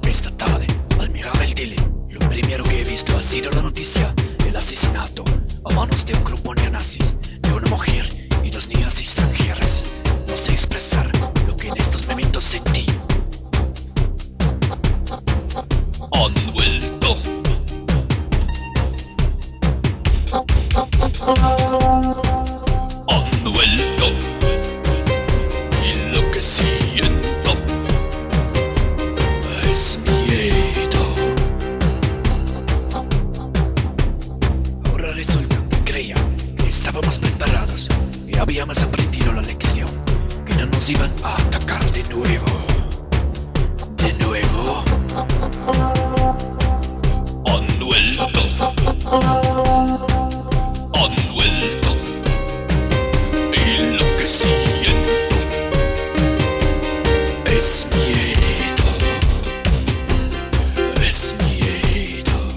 Esta tarde, al mirar el tele, lo primero que he visto ha sido la noticia del asesinato a manos de un grupo neonazis de una mujer y dos niñas extranjeras. No sé expresar lo que en estos momentos sentí. Han vuelto. Han vuelto. Y lo que siento es miedo. Ahora resulta que creía que estábamos preparados, que habíamos aprendido la lección, que no nos iban a atacar de nuevo. De nuevo. Han vuelto. Han vuelto. Y lo que siento es miedo. Es miedo.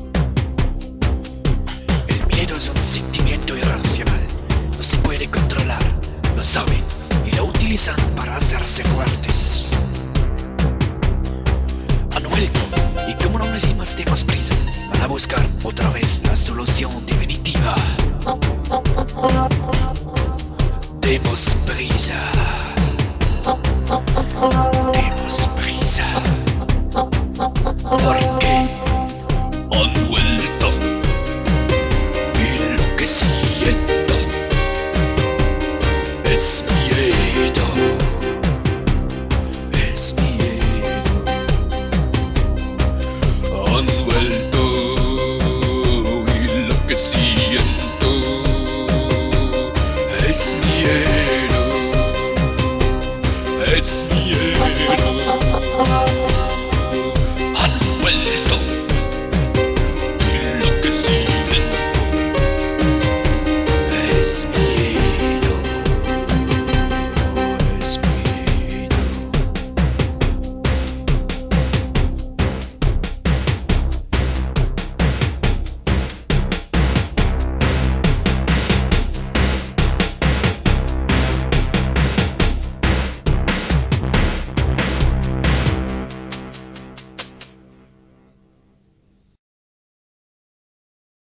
El miedo es un sentimiento irracional. No se puede controlar. Lo saben y lo utilizan para hacerse fuertes. Han vuelto y como no necesitamos prisa, van a buscar otra vez la solución definitiva. Demos prisa. Demos prisa. Porque han vuelto. Y lo que siento es miedo. Es miedo. Han vuelto. Y lo que siento es miedo. Es miedo.